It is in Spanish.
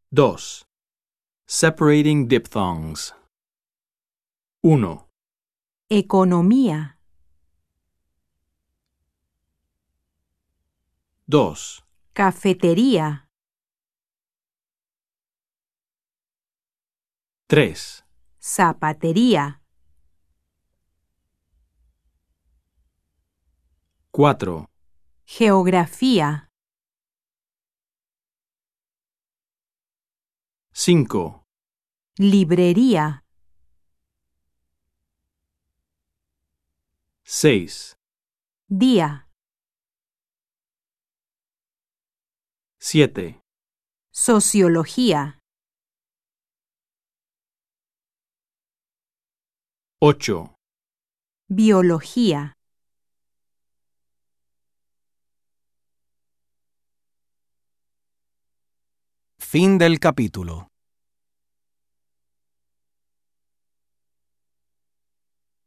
2. Separating diphthongs. 1, Economía. 2, Cafetería. 3, Zapatería. 4, Geografía. 5, Librería. 6, Día. 7, Sociología. 8, Biología. Fin del capítulo.